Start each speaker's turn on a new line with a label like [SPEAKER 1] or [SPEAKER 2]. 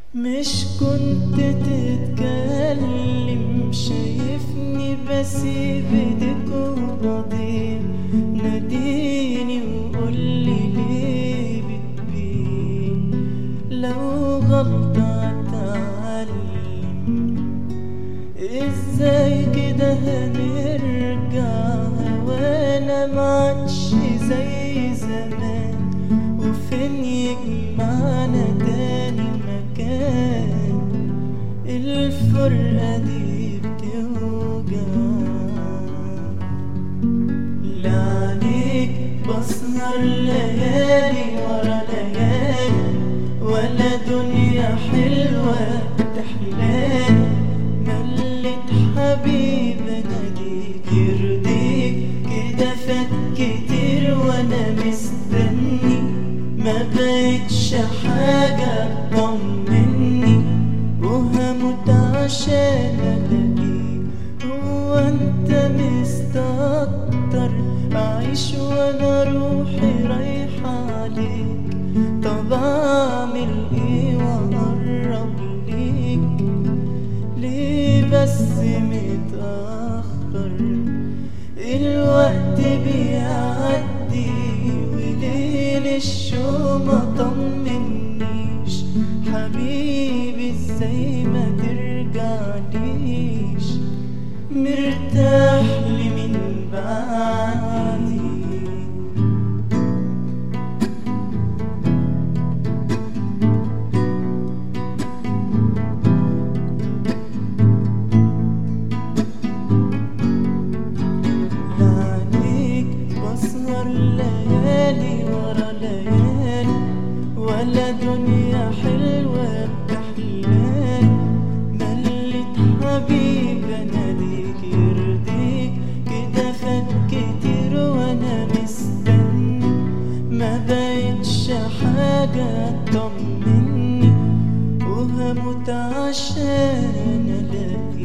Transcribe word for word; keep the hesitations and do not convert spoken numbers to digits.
[SPEAKER 1] مش كنت تتكلم شايفني بسيب ايدك وبضيع، ناديني وقولي ليه بتبين، لو غلطة اتعلم ازاي كده هنرجع، وانا معادش زي زمان، وفين يجمعنا تاني مكان، الفرقة دي بتوجع. لا عليك بسهر ليالي ورا ليالي، ولا دنيا حلوة تحلالي، ملت حبيب اناديك يرضيك، كده فات كتير وانا مستني، ما بقتش حاجة تطمني، وهموت عشان الاقيك. هو انت مستكتر اعيش وانا روحي رايحة عليك؟ طب اعمل ايه واقرب ليك؟ ليه بس متأخر؟ الوقت بيعدي وليل الشوق ما طمنيش، حبيبي ازاي ما ترجعليش؟ مرتاح لي من بعدي. ليالي ورا ليالي، ولا دنيا حلوة بتحلالي، ملت حبيب اناديك يرضيك، كده فات كتير وانا مستني، ما بقتش حاجة تطمني، وهموت عشان الاقيك.